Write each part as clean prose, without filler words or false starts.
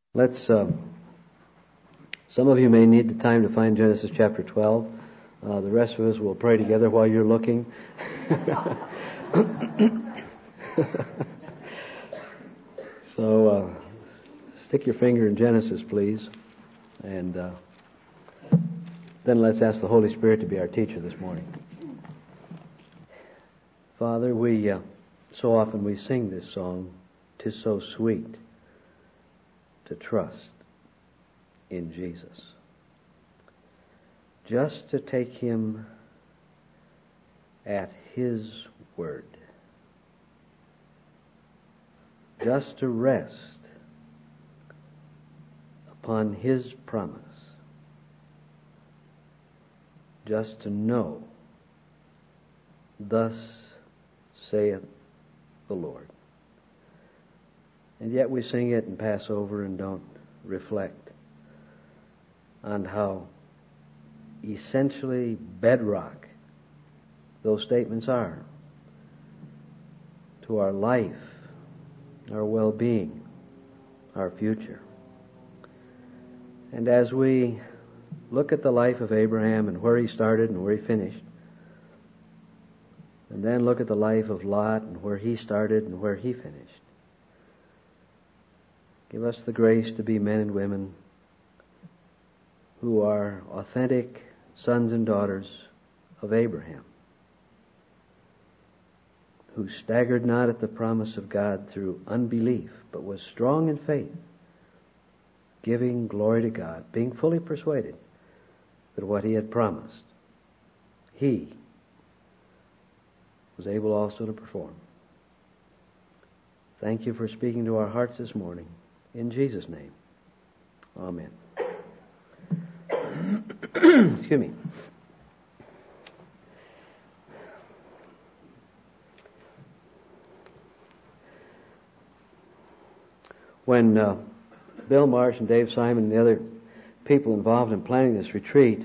Some of you may need the time to find Genesis chapter 12. The rest of us will pray together while you're looking. So, stick your finger in Genesis, please. And then let's ask the Holy Spirit to be our teacher this morning. Father, so often we sing this song, "'Tis so sweet to trust in Jesus." Just to take Him at His word. Just to rest upon His promise. Just to know, thus saith the Lord. And yet we sing it and pass over and don't reflect on how essentially bedrock those statements are to our life, our well-being, our future. And as we look at the life of Abraham and where he started and where he finished, and then look at the life of Lot and where he started and where he finished, give us the grace to be men and women who are authentic sons and daughters of Abraham, who staggered not at the promise of God through unbelief, but was strong in faith, giving glory to God, being fully persuaded that what He had promised, He was able also to perform. Thank you for speaking to our hearts this morning. In Jesus' name, amen. Excuse me. When Bill Marsh and Dave Simon and the other people involved in planning this retreat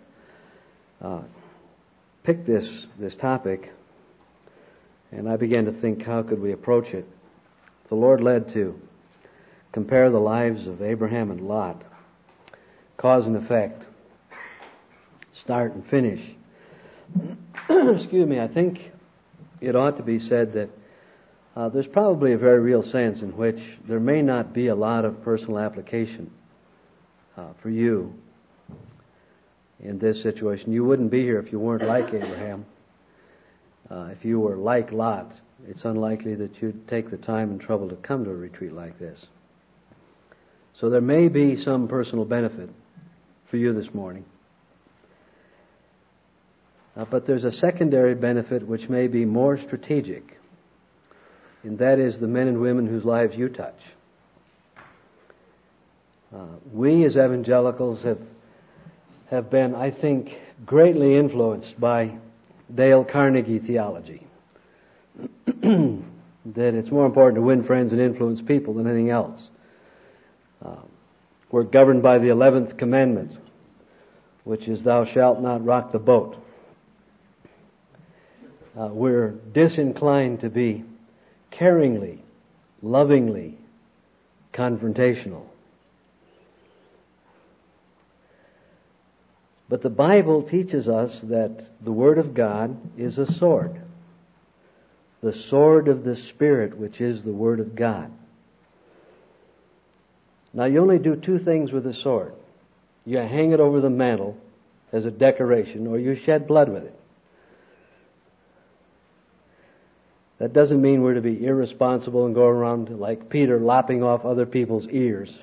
picked this topic, and I began to think, how could we approach it? The Lord led to compare the lives of Abraham and Lot, cause and effect, start and finish. Excuse me, I think it ought to be said that there's probably a very real sense in which there may not be a lot of personal application for you in this situation. You wouldn't be here if you weren't like Abraham. If you were like Lot, it's unlikely that you'd take the time and trouble to come to a retreat like this. So there may be some personal benefit for you this morning. But there's a secondary benefit which may be more strategic, and that is the men and women whose lives you touch. We as evangelicals have been, I think, greatly influenced by Dale Carnegie theology. That it's more important to win friends and influence people than anything else. We're governed by the 11th commandment, which is thou shalt not rock the boat. We're disinclined to be caringly, lovingly confrontational. But the Bible teaches us that the Word of God is a sword. The sword of the Spirit, which is the Word of God. Now you only do two things with a sword. You hang it over the mantle as a decoration, or you shed blood with it. That doesn't mean we're to be irresponsible and go around like Peter lopping off other people's ears.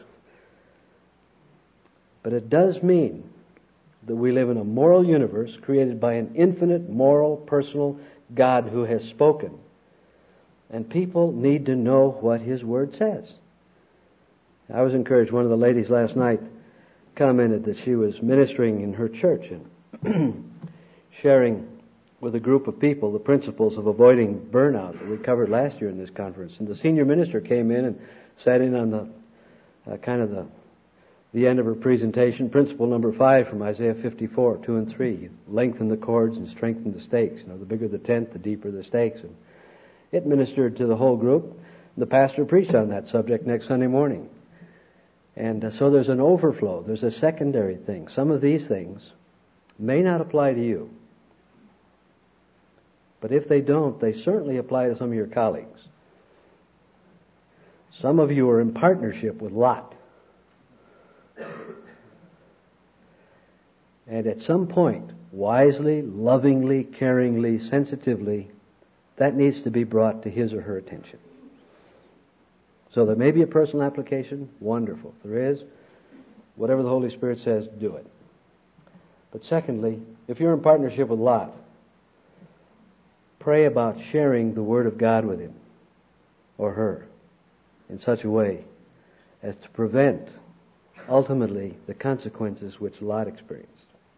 But it does mean that we live in a moral universe created by an infinite, moral, personal God who has spoken. And people need to know what His Word says. I was encouraged. One of the ladies last night commented that she was ministering in her church and sharing with a group of people the principles of avoiding burnout that we covered last year in this conference. And the senior minister came in and sat in on the end of her presentation, principle number 5 from Isaiah 54, 2 and 3. Lengthen the cords and strengthen the stakes. The bigger the tent, the deeper the stakes. And it ministered to the whole group. The pastor preached on that subject next Sunday morning. And so there's an overflow. There's a secondary thing. Some of these things may not apply to you. But if they don't, they certainly apply to some of your colleagues. Some of you are in partnership with Lot. And at some point, wisely, lovingly, caringly, sensitively, that needs to be brought to his or her attention. So there may be a personal application. Wonderful. If there is, whatever the Holy Spirit says, do it. But secondly, if you're in partnership with Lot, pray about sharing the Word of God with him or her in such a way as to prevent, ultimately, the consequences which Lot experienced.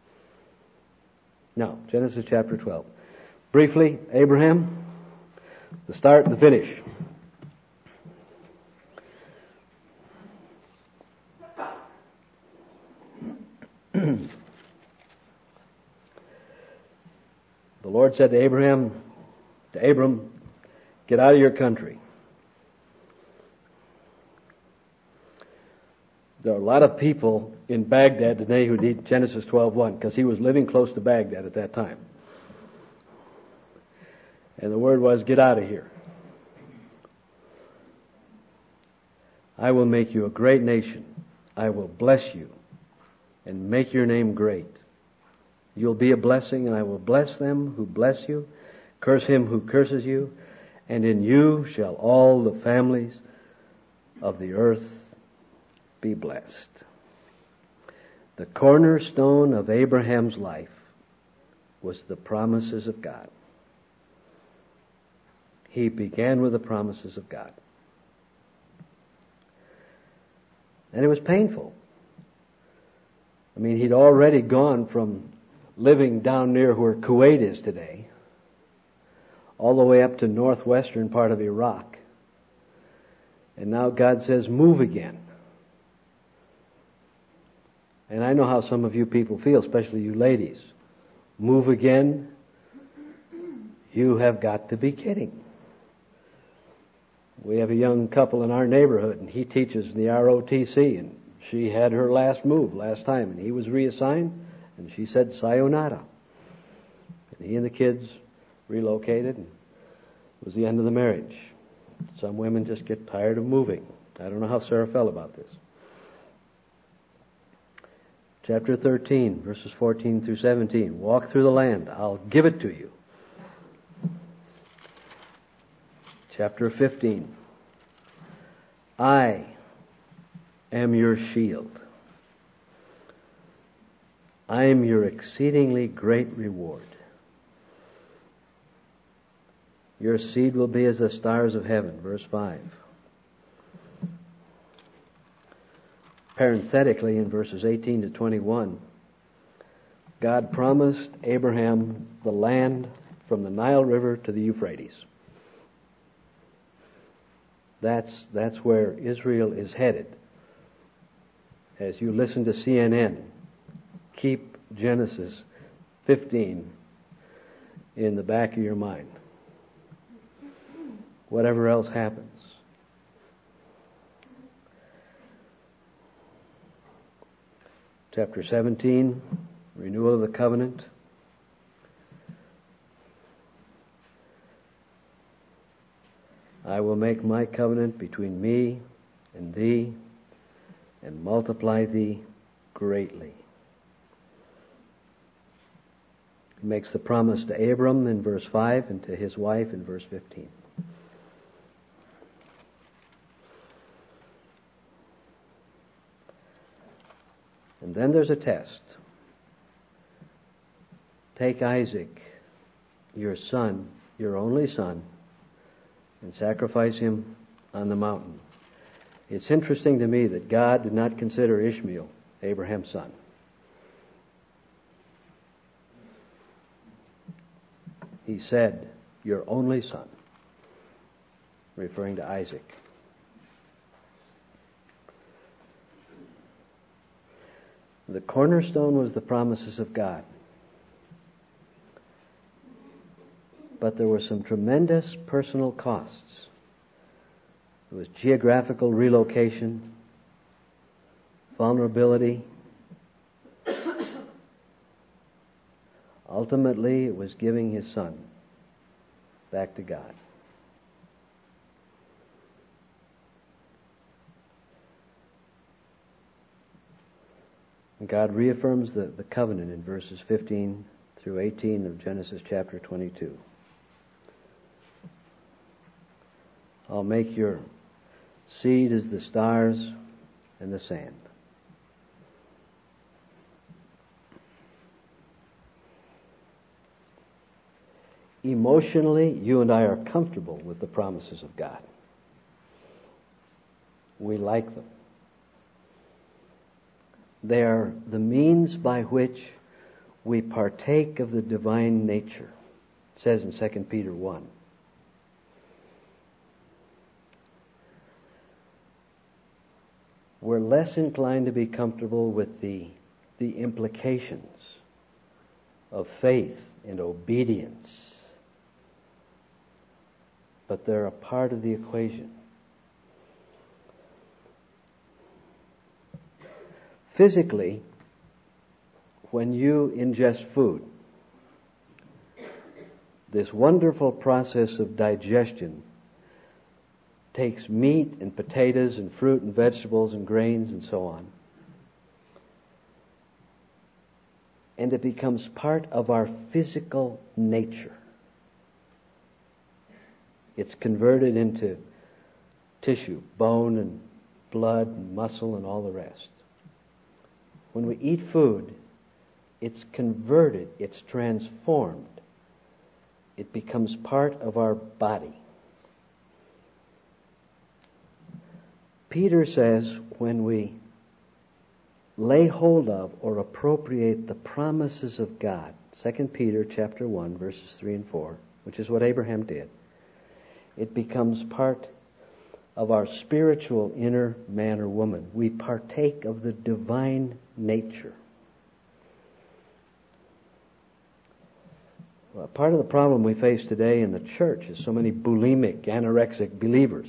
Now, Genesis chapter 12. Briefly, Abraham, the start and the finish. The Lord said to Abram, get out of your country. There are a lot of people in Baghdad today who need Genesis 12:1 because he was living close to Baghdad at that time. And the word was, get out of here. I will make you a great nation. I will bless you and make your name great. You'll be a blessing, and I will bless them who bless you, curse him who curses you, and in you shall all the families of the earth be blessed. The cornerstone of Abraham's life was the promises of God. He began with the promises of God. And it was painful. I mean, he'd already gone from living down near where Kuwait is today, all the way up to northwestern part of Iraq. And now God says, move again. And I know how some of you people feel, especially you ladies. Move again? You have got to be kidding. We have a young couple in our neighborhood, and he teaches in the ROTC, and she had her last move last time, and he was reassigned, and she said sayonara. And he and the kids relocated, and it was the end of the marriage. Some women just get tired of moving. I don't know how Sarah felt about this. Chapter 13, verses 14 through 17. Walk through the land. I'll give it to you. Chapter 15. I am your shield. I am your exceedingly great reward. Your seed will be as the stars of heaven. Verse 5. Parenthetically, in verses 18 to 21, God promised Abraham the land from the Nile River to the Euphrates. That's where Israel is headed. As you listen to CNN, keep Genesis 15 in the back of your mind. Whatever else happens. Chapter 17, renewal of the covenant. I will make my covenant between me and thee and multiply thee greatly. He makes the promise to Abram in verse 5 and to his wife in verse 15. And then there's a test. Take Isaac, your son, your only son, and sacrifice him on the mountain. It's interesting to me that God did not consider Ishmael Abraham's son. He said, your only son, referring to Isaac. The cornerstone was the promises of God. But there were some tremendous personal costs. There was geographical relocation. vulnerability. Ultimately, it was giving His Son back to God. And God reaffirms the covenant in verses 15 through 18 of Genesis chapter 22. I'll make your seed as the stars and the sand. Emotionally, you and I are comfortable with the promises of God. We like them. They are the means by which we partake of the divine nature. It says in 2 Peter 1. We're less inclined to be comfortable with the implications of faith and obedience, but they're a part of the equation. Physically, when you ingest food, this wonderful process of digestion takes meat and potatoes and fruit and vegetables and grains and so on, and it becomes part of our physical nature. It's converted into tissue, bone and blood and muscle and all the rest. When we eat food, it's converted, it's transformed. It becomes part of our body. Peter says when we lay hold of or appropriate the promises of God, 2 Peter chapter 1, verses 3 and 4, which is what Abraham did, it becomes part of our spiritual inner man or woman. We partake of the divine nature. Well, part of the problem we face today in the church is so many bulimic, anorexic believers.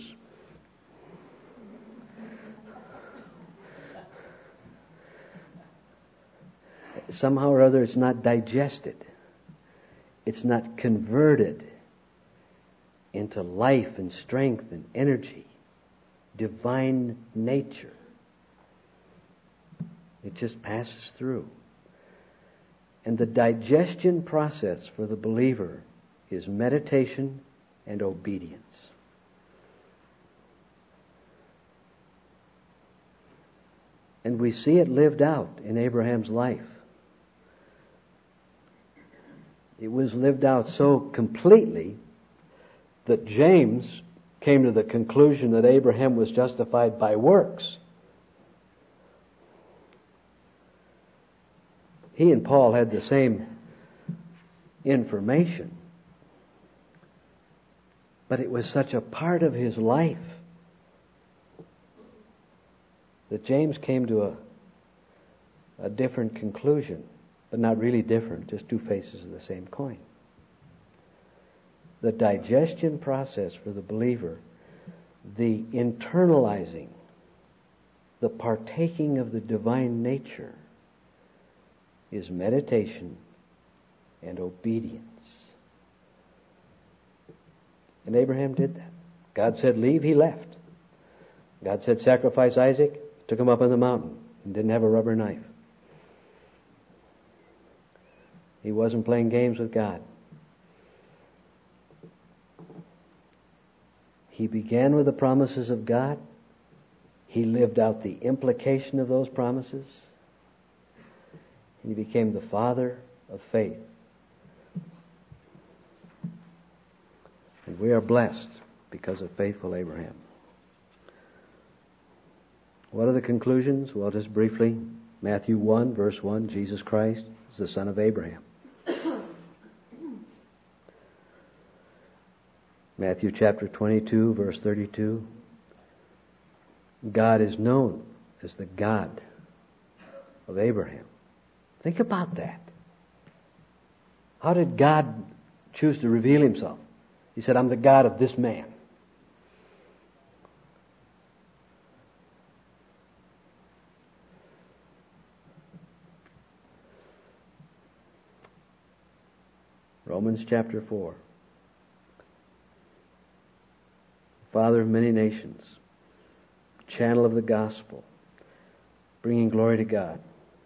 Somehow or other it's not digested. It's not converted into life and strength and energy, divine nature. It just passes through. And the digestion process for the believer is meditation and obedience. And we see it lived out in Abraham's life. It was lived out so completely that James came to the conclusion that Abraham was justified by works. He and Paul had the same information, but it was such a part of his life that James came to a different conclusion, but not really different, just two faces of the same coin. The digestion process for the believer, the internalizing, the partaking of the divine nature is meditation and obedience. And Abraham did that. God said leave, he left. God said sacrifice Isaac, took him up on the mountain and didn't have a rubber knife. He wasn't playing games with God. He began with the promises of God. He lived out the implication of those promises. And he became the father of faith. And we are blessed because of faithful Abraham. What are the conclusions? Well, just briefly, Matthew 1, verse 1, Jesus Christ is the son of Abraham. Matthew chapter 22, verse 32, God is known as the God of Abraham. Think about that. How did God choose to reveal himself? He said, I'm the God of this man. Romans chapter 4. Father of many nations, channel of the gospel, bringing glory to God.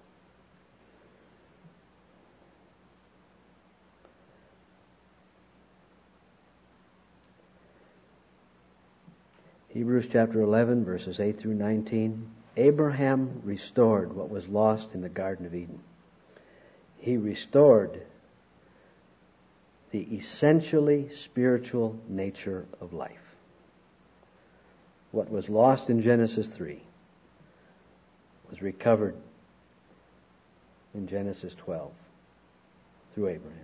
Hebrews chapter 11, verses 8 through 19. Abraham restored what was lost in the Garden of Eden. He restored the essentially spiritual nature of life. What was lost in Genesis 3 was recovered in Genesis 12 through Abraham.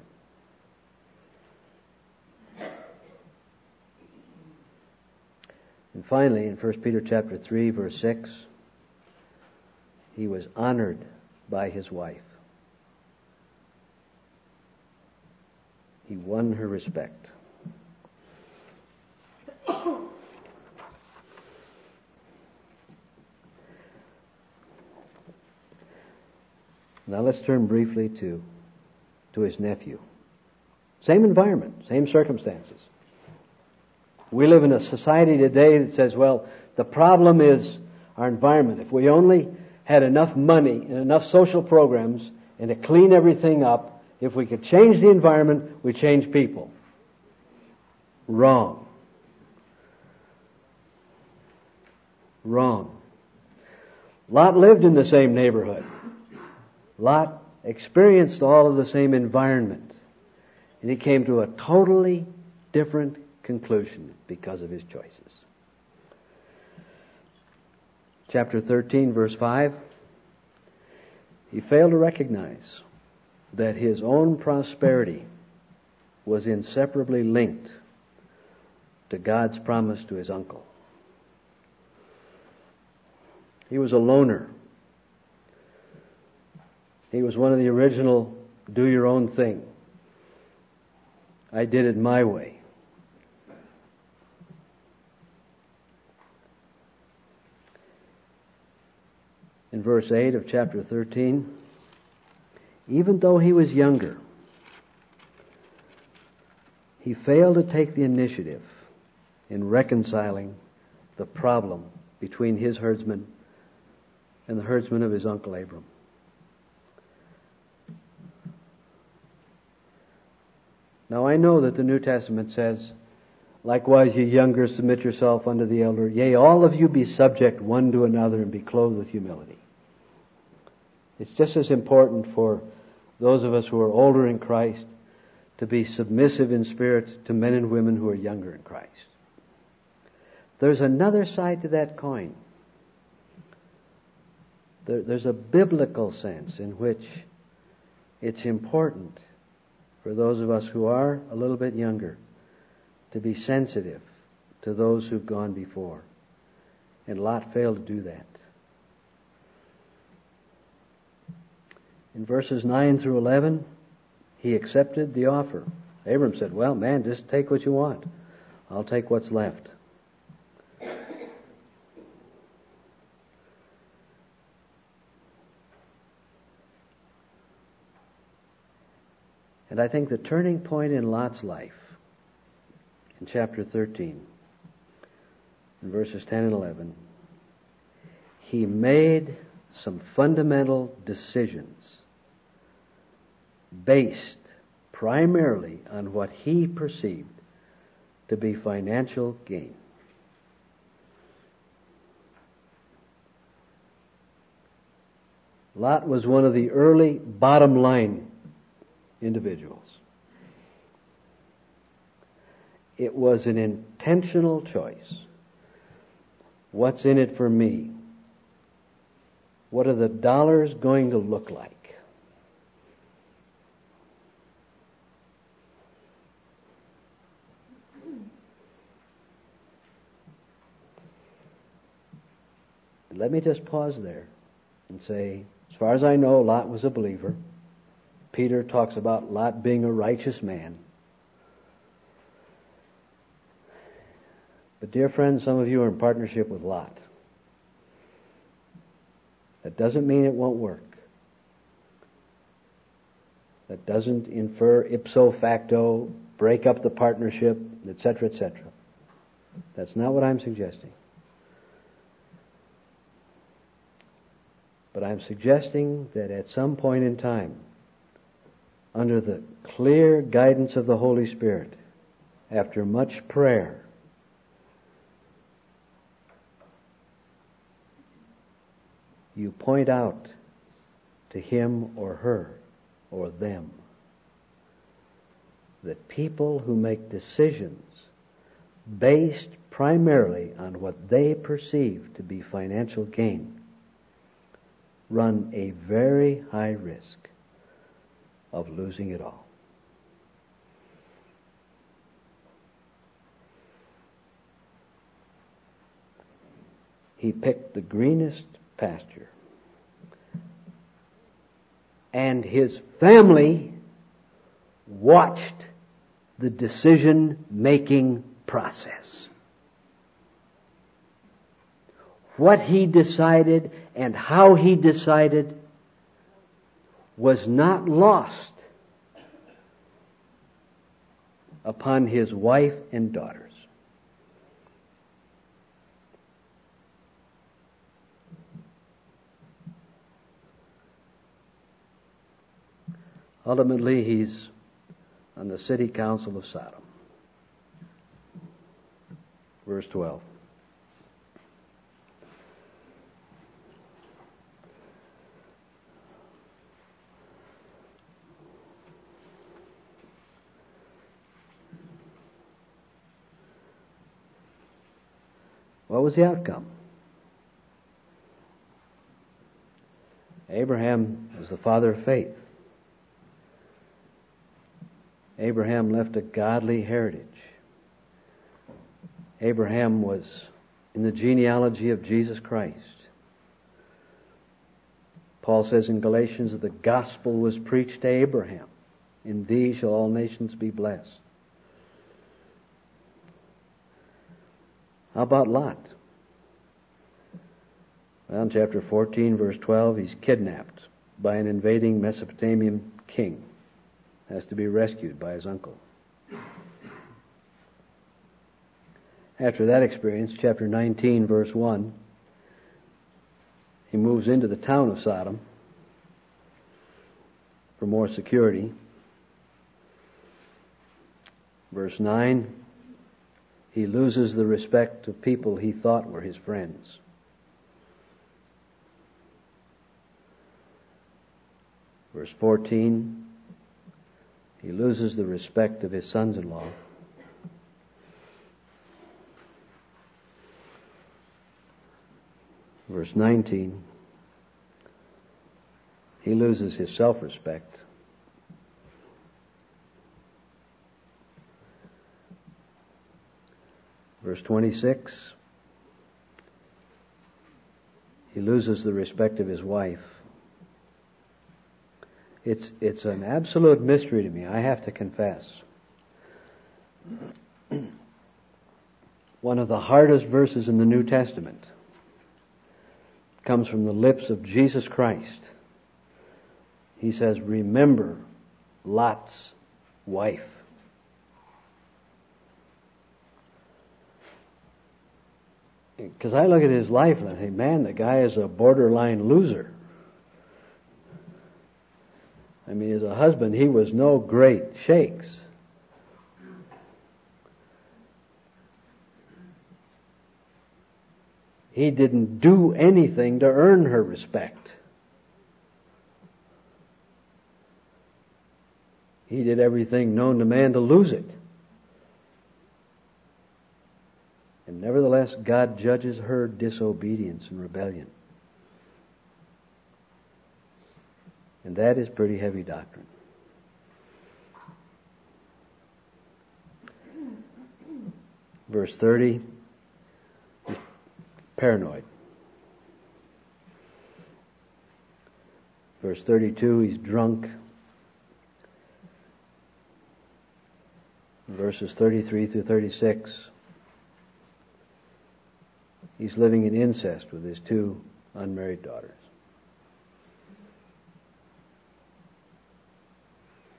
And finally, in 1 Peter chapter 3, verse 6, he was honored by his wife. He won her respect. Now let's turn briefly to his nephew. Same environment, same circumstances. We live in a society today that says, well, the problem is our environment. If we only had enough money and enough social programs and to clean everything up, if we could change the environment, we change people. Wrong. Wrong. Lot lived in the same neighborhood. Lot experienced all of the same environment. And he came to a totally different conclusion because of his choices. Chapter 13, verse 5. He failed to recognize that his own prosperity was inseparably linked to God's promise to his uncle. He was a loner. He was one of the original do your own thing. I did it my way. In verse 8 of chapter 13, even though he was younger, he failed to take the initiative in reconciling the problem between his herdsmen and the herdsmen of his uncle Abram. Now I know that the New Testament says, likewise ye younger, submit yourself unto the elder. Yea, all of you be subject one to another and be clothed with humility. It's just as important for those of us who are older in Christ to be submissive in spirit to men and women who are younger in Christ. There's another side to that coin. There's a biblical sense in which it's important for those of us who are a little bit younger to be sensitive to those who've gone before. And Lot failed to do that. In verses 9 through 11, he accepted the offer. Abram said, well, man, just take what you want. I'll take what's left. And I think the turning point in Lot's life, in chapter 13, in verses 10 and 11, he made some fundamental decisions based primarily on what he perceived to be financial gain. Lot was one of the early bottom line individuals. It was an intentional choice. What's in it for me? What are the dollars going to look like? Let me just pause there and say, as far as I know, Lot was a believer. Peter talks about Lot being a righteous man. But dear friends, some of you are in partnership with Lot. That doesn't mean it won't work. That doesn't infer ipso facto, break up the partnership, etc., etc. That's not what I'm suggesting. But I'm suggesting that at some point in time, under the clear guidance of the Holy Spirit, after much prayer, you point out to him or her or them that people who make decisions based primarily on what they perceive to be financial gain run a very high risk of losing it all. He picked the greenest pasture, and his family watched the decision-making process. What he decided and how he decided was not lost upon his wife and daughters. Ultimately, he's on the city council of Sodom. Verse 12. What was the outcome? Abraham was the father of faith. Abraham left a godly heritage. Abraham was in the genealogy of Jesus Christ. Paul says in Galatians that the gospel was preached to Abraham. In thee shall all nations be blessed. How about Lot? Well, in chapter 14, verse 12, he's kidnapped by an invading Mesopotamian king. Has to be rescued by his uncle. After that experience, chapter 19, verse 1, he moves into the town of Sodom for more security. Verse 9, he loses the respect of people he thought were his friends. Verse 14, he loses the respect of his sons-in-law. Verse 19, he loses his self-respect. Verse 26, he loses the respect of his wife. It's an absolute mystery to me, I have to confess. One of the hardest verses in the New Testament comes from the lips of Jesus Christ. He says, remember Lot's wife. Because I look at his life and I think, man, the guy is a borderline loser. I mean, as a husband, he was no great shakes. He didn't do anything to earn her respect. He did everything known to man to lose it. And nevertheless, God judges her disobedience and rebellion. And that is pretty heavy doctrine. Verse 30, he's paranoid. Verse 32, he's drunk. Verses 33 through 36, he's living in incest with his two unmarried daughters.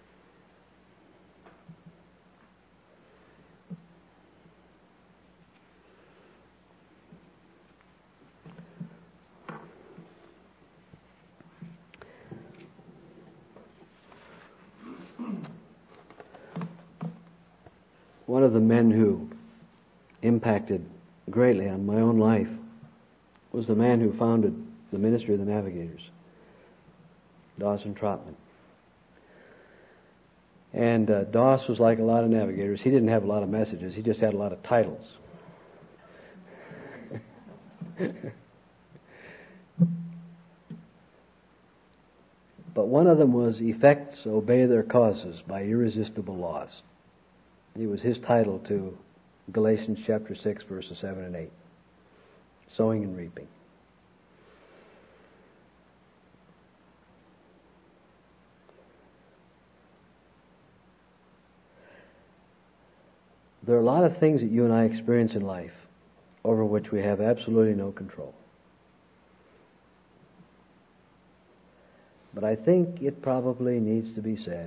One of the men who impacted greatly on my own life was the man who founded the Ministry of the Navigators, Dawson Trotman. And Doss was like a lot of navigators. He didn't have a lot of messages. He just had a lot of titles. But one of them was Effects Obey Their Causes by Irresistible Laws. It was his title to Galatians chapter 6, verses 7 and 8. Sowing and reaping. There are a lot of things that you and I experience in life over which we have absolutely no control. But I think it probably needs to be said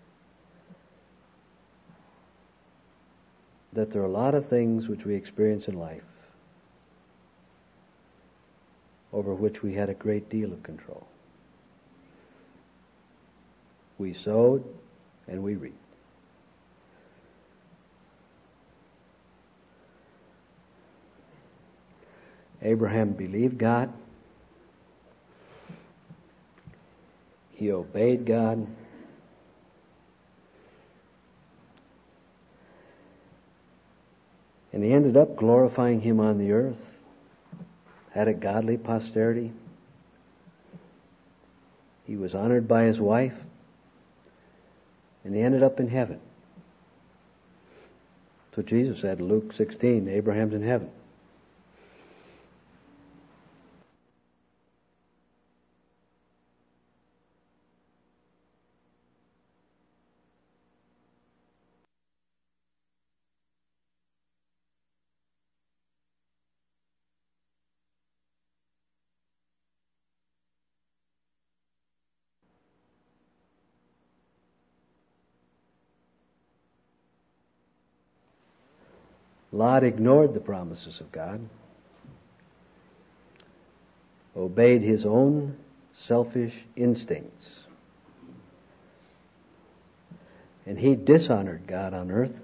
that there are a lot of things which we experience in life over which we had a great deal of control. We sowed and we reaped. Abraham believed God. He obeyed God. And he ended up glorifying Him on the earth, had a godly posterity. He was honored by his wife, and he ended up in heaven. That's what Jesus said in Luke 16, Abraham's in heaven. Lot ignored the promises of God, obeyed his own selfish instincts, and he dishonored God on earth.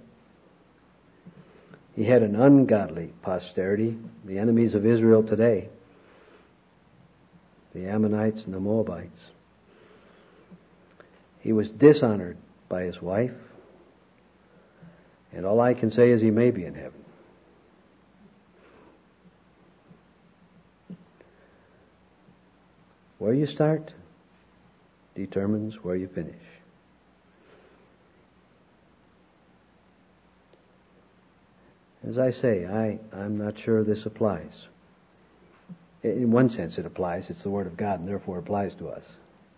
He had an ungodly posterity, the enemies of Israel today, the Ammonites and the Moabites. He was dishonored by his wife, and all I can say is he may be in heaven. Where you start determines where you finish. As I say, I'm not sure this applies. In one sense it applies. It's the Word of God, and therefore it applies to us.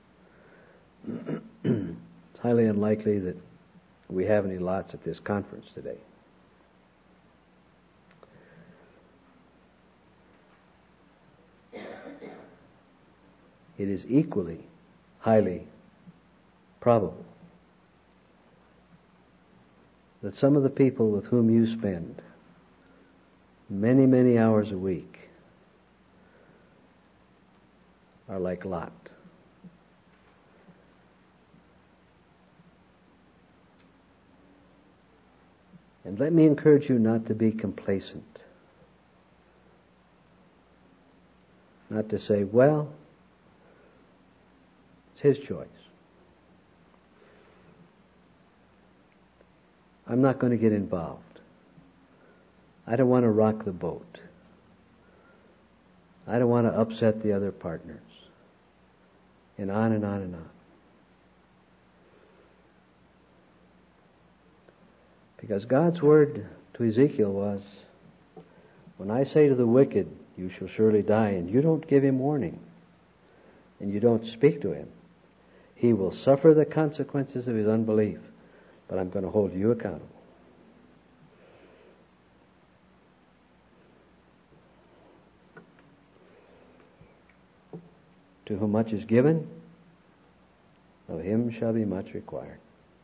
It's highly unlikely that we have any lots at this conference today. It is equally highly probable that some of the people with whom you spend many, many hours a week are like Lot. And let me encourage you not to be complacent. Not to say, well, it's his choice. I'm not going to get involved. I don't want to rock the boat. I don't want to upset the other partners. And on and on and on. Because God's word to Ezekiel was, when I say to the wicked, you shall surely die, and you don't give him warning, and you don't speak to him, he will suffer the consequences of his unbelief, but I'm going to hold you accountable. To whom much is given, of him shall be much required.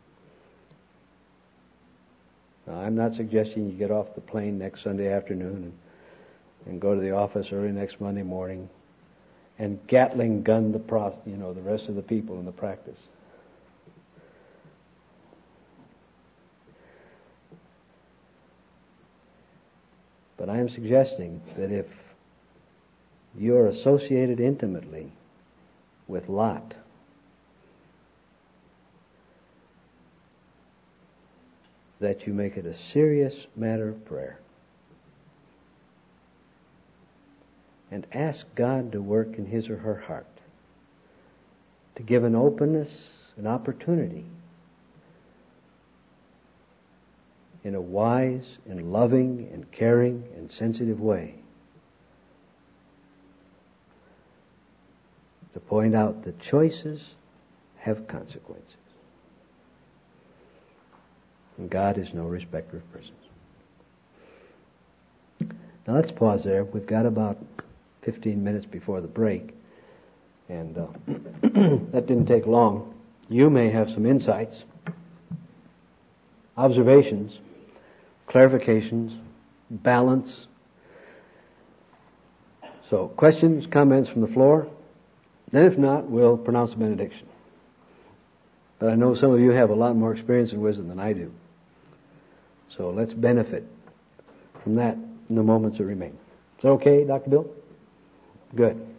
Now, I'm not suggesting you get off the plane next Sunday afternoon and go to the office early next Monday morning and Gatling gun the rest of the people in the practice. But I am suggesting that if you're associated intimately with Lot, that you make it a serious matter of prayer and ask God to work in his or her heart, to give an openness, an opportunity in a wise and loving and caring and sensitive way to point out that choices have consequences. And God is no respecter of persons. Now let's pause there. We've got about 15 minutes before the break. And that didn't take long. You may have some insights, observations, clarifications, balance. So, questions, comments from the floor? Then if not, we'll pronounce the benediction. But I know some of you have a lot more experience and wisdom than I do. So let's benefit from that in the moments that remain. Is that okay, Dr. Bill? Good.